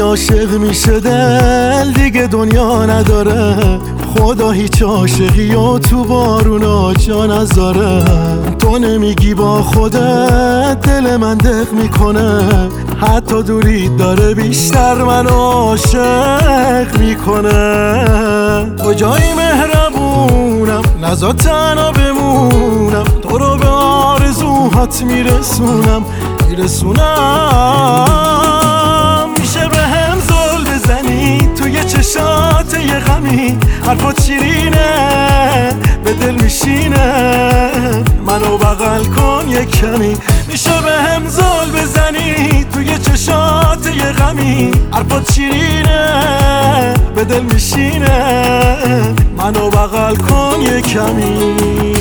عاشق میشه دل دیگه دنیا نداره، خدا هیچ عاشقی و تو بارونا جا نذاره. تو نمیگی با خودت دل من دق میکنه، حتی دوری داره بیشتر من عاشق میکنه. کجایی مهربونم نزا تنها بمونم، تو رو به آرزوهات میرسونم. میشه به هم زل بزنی توی چشات یه غمی، حرفات شیرینه به دل میشینه، منو بغل کن یه کمی. میشه به هم زل بزنی توی چشات یه غمی، حرفات شیرینه به دل میشینه، منو بغل کن یه کمی.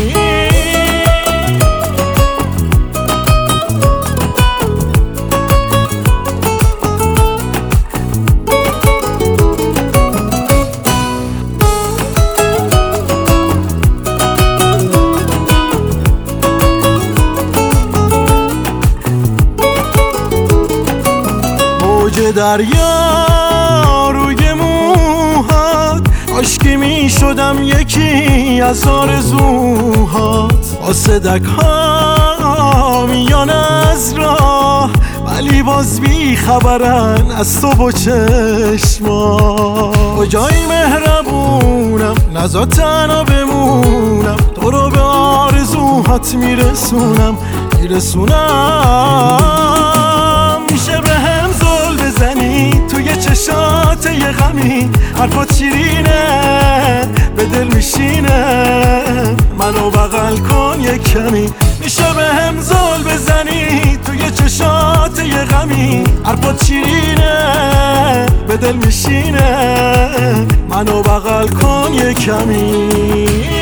دریا روی موهات عاشقی می شدم یکی از آرزوهات، واسه دک‌ها میان از راه ولی باز بی خبرن از تو با چشمات. کجایی مهربونم نزا تنها بمونم، تو رو به آرزوهات میرسونم. میشه به هم زل بزنی توی چشات یه غمی، حرفات شیرینه به دل میشینه، منو بغل کن یه کمی. میشه به هم زل بزنی توی چشات یه غمی، حرفات شیرینه به دل میشینه، منو بغل کن یه کمی.